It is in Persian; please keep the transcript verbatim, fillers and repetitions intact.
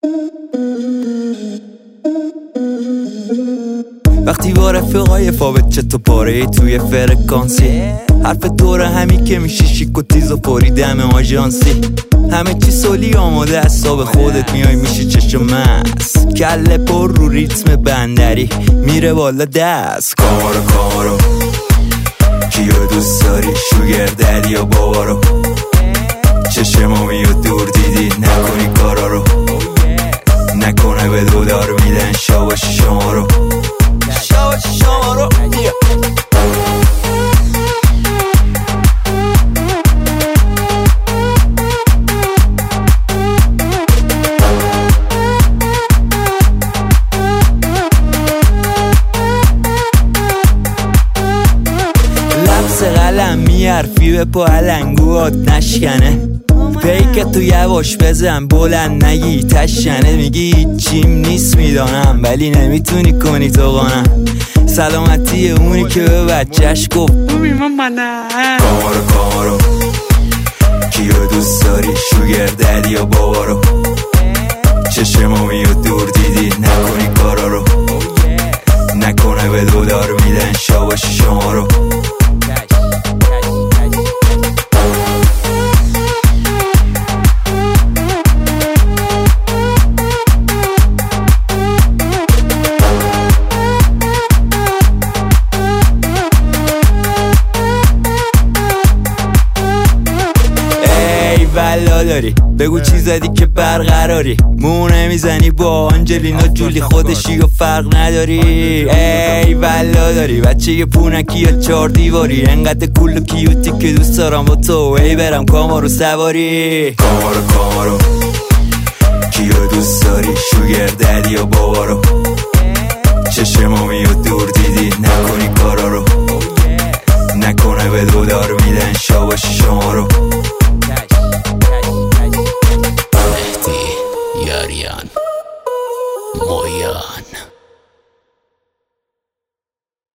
وقتی با رفقای فاوت چطور پاره توی فرکانسی، حرف دوره همی که میشه شیک و تیز و پاری دم آژانسی، همه چی سولی آماده از صاب خودت میای میشه چشم مست، کله پر رو ریتم بندری میره بالا دست. کامارو کامارو کیو دوست داری شوگر ددی یا بابارو، چشمامی و دور دیدی نکنی کارا رو، نکنه به دودار میدن شاباش شما رو شاباش شما رو. لبس قلم میارفی به پا علنگوات نشکنه، پیک تو یواش بزن بلند نگی تشنه، میگی هیچیم نیست میدانم ولی نمیتونی کنی تو قانم، سلامتی اونی که به بچهش گفت کامارو کامارو کیو دوست داری شوگر ددی یا بابارو، چشمامی و دور دیدی نکنی کارا رو، نکنه به دودار میدن شاباش شما رو. بلا داری بگو چی زدی که برقراری، مو نمیزنی با آنجلینا جولی خودشی و فرق نداری. ای بلا داری بچه یه پونکی یا چار دیواری، انقدر کول و کیوتی که دوست دارم با تو ای برم کامارو سواری. کامارو کامارو کیو دوست داری شوگر ددی یا بابارو، چشمامی و دور دیدی نکنی کارا رو، نکنه به دودار میدن شاباش شما رو. یاریان مویان